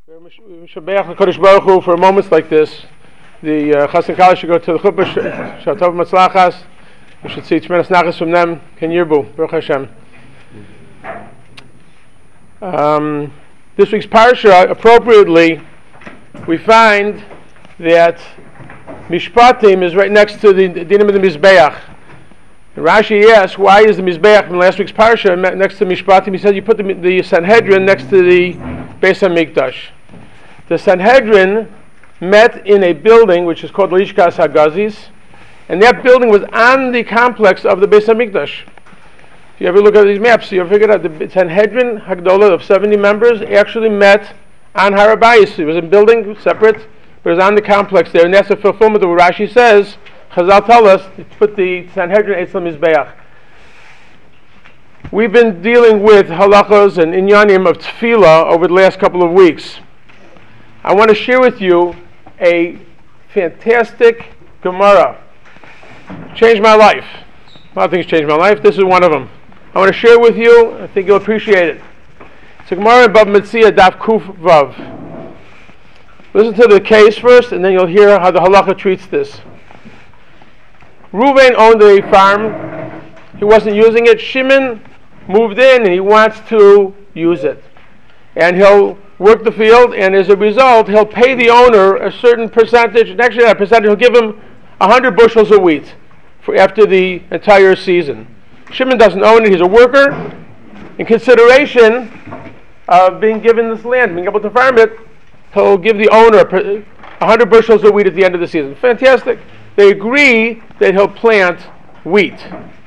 We should be'ach HaKadosh Baruch Hu for moments like this. The Chassan Kala should go to the Chuppah, Shatov Matzlachas. We should see tremendous nachas from them. Ken Yirbu, Baruch Hashem. This week's parsha, appropriately, we find that Mishpatim is right next to the Dinim of the Mizbeach. And Rashi asks, why is the Mizbeach in last week's parsha next to Mishpatim? He said you put the Sanhedrin next to the Beis HaMikdash. The Sanhedrin met in a building which is called Lishkas HaGazis, and that building was on the complex of the Beis HaMikdash. If you ever look at these maps, you'll figure out the Sanhedrin Hagdolah of 70 members actually met on Har HaBayis. It was a building separate, but it was on the complex there, and that's a fulfillment of what Rashi says. Chazal tell us to put the Sanhedrin Eitzel Mizbeach. We've been dealing with halachos and inyanim of tefillah over the last couple of weeks. I want to share with you a fantastic Gemara. Changed my life. A lot of things changed my life. This is one of them. I want to share with you. I think you'll appreciate it. It's a Gemara in Bava Metzia, Daf Kuf Vav. Listen to the case first, and then you'll hear how the halacha treats this. Reuven owned a farm. He wasn't using it. Shimon moved in, and he wants to use it. And he'll work the field, and as a result, he'll pay the owner a certain percentage. And actually, that percentage, he'll give him 100 bushels of wheat for after the entire season. Shimon doesn't own it. He's a worker. In consideration of being given this land, being able to farm it, he'll give the owner 100 bushels of wheat at the end of the season. Fantastic. They agree that he'll plant wheat.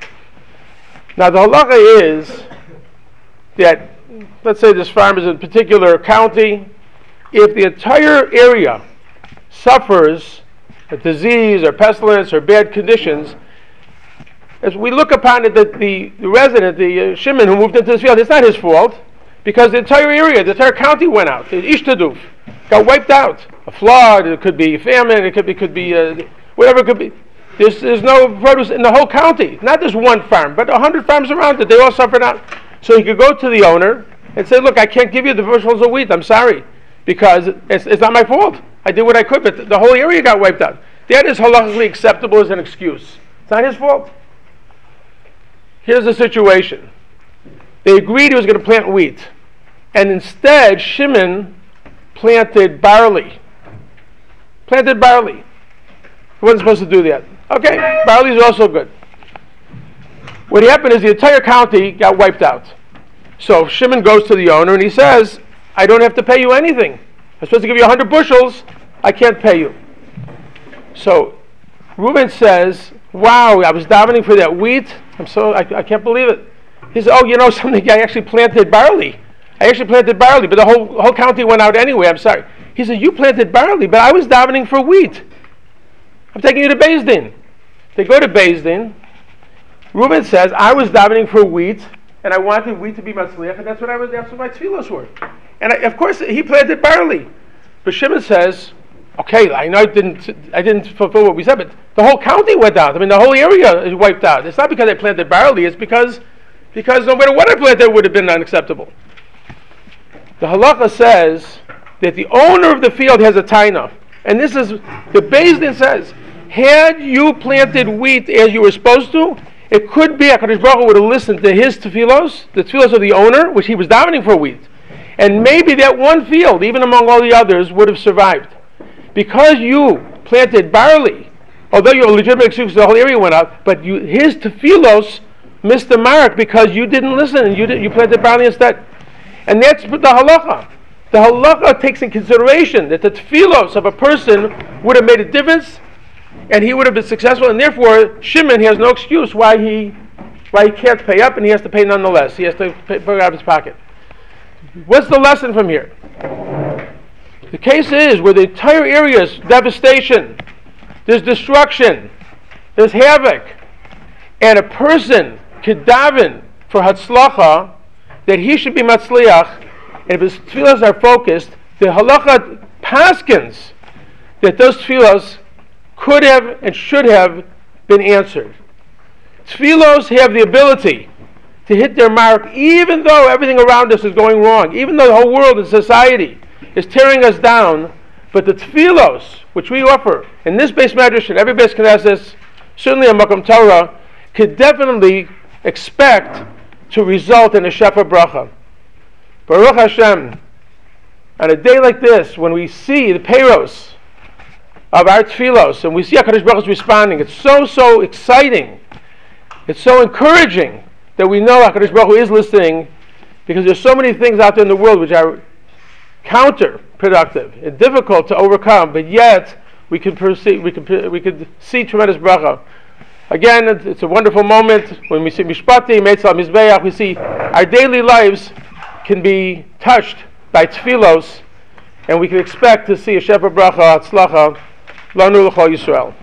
Now, the halacha is that, let's say this farm is in a particular county. If the entire area suffers a disease or pestilence or bad conditions, as we look upon it, that the resident, the Shimon who moved into this field, it's not his fault, because the entire area, the entire county went out. The Ishtaduf got wiped out. A flood, it could be famine, it could be whatever it could be. There's no produce in the whole county, not just one farm, but 100 farms around it. They all suffered out. So he could go to the owner and say, look, I can't give you the bushels of wheat. I'm sorry, because it's not my fault. I did what I could, but the whole area got wiped out. That is halachically acceptable as an excuse. It's not his fault. Here's the situation. They agreed he was going to plant wheat, and instead Shimon planted barley. Planted barley. He wasn't supposed to do that. Okay, barley is also good. What happened is the entire county got wiped out. So Shimon goes to the owner and he says, I don't have to pay you anything. I'm supposed to give you 100 bushels. I can't pay you. So Reuben says, wow, I was davening for that wheat. I can't believe it. He said, oh, you know something? I actually planted barley. But the whole county went out anyway. I'm sorry. He said, you planted barley, but I was davening for wheat. I'm taking you to Beis Din. They go to Beis Din. Reuben says, I was davening for wheat, and I wanted wheat to be matzliach, and that's what my tefillos were. And of course, he planted barley. But Shimon says, okay, I know I didn't fulfill what we said, but the whole county went out. I mean, the whole area is wiped out. It's not because I planted barley, it's because no matter what I planted, it would have been unacceptable. The halacha says that the owner of the field has a taina. And this is, the Beis Din says, had you planted wheat as you were supposed to, it could be HaKadosh Baruch Hu would have listened to his tefillos, the tefillos of the owner, which he was davening for wheat. And maybe that one field, even among all the others, would have survived. Because you planted barley, although you have a legitimate excuse, the whole area went out, but his tefillos missed the mark because you didn't listen and you planted barley instead. And that's the halacha. The halacha takes in consideration that the tefillos of a person would have made a difference, and he would have been successful, and therefore Shimon has no excuse why he can't pay up, and he has to pay nonetheless. He has to put it out of his pocket. What's the lesson from here? The case is where the entire area is devastation, there's destruction, there's havoc, and a person could daven for hatzlacha that he should be matzliach. And if his tefillos are focused, the halacha paskins that those tefillos could have and should have been answered. Tefillos have the ability to hit their mark even though everything around us is going wrong, even though the whole world and society is tearing us down, but the tefillos, which we offer in this base medrash and every base knesset, certainly in Makom Torah, could definitely expect to result in a shefa bracha. Baruch Hashem, on a day like this, when we see the peiros of our tefillos, and we see HaKadosh Baruch Hu responding, it's so exciting, it's so encouraging that we know HaKadosh Baruch Hu is listening, because there's so many things out there in the world which are counterproductive and difficult to overcome, but yet we could see tremendous bracha. Again, it's a wonderful moment when we see Mishpati, Meitzal Mizbeach, we see our daily lives can be touched by tefillos, and we can expect to see a shefa bracha, atzlacha, lanu l'chol Yisrael.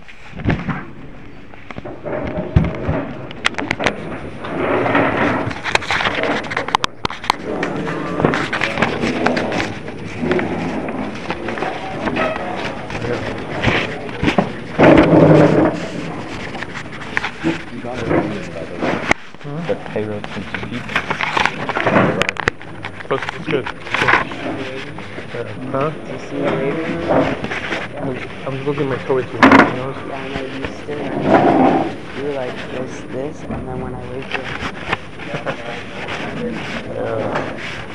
The payroll seems to be It's good. Huh? Do you see the waiting room? I was looking at my toe with you. Yeah, I know you stood. You were like this, and then when I waved you.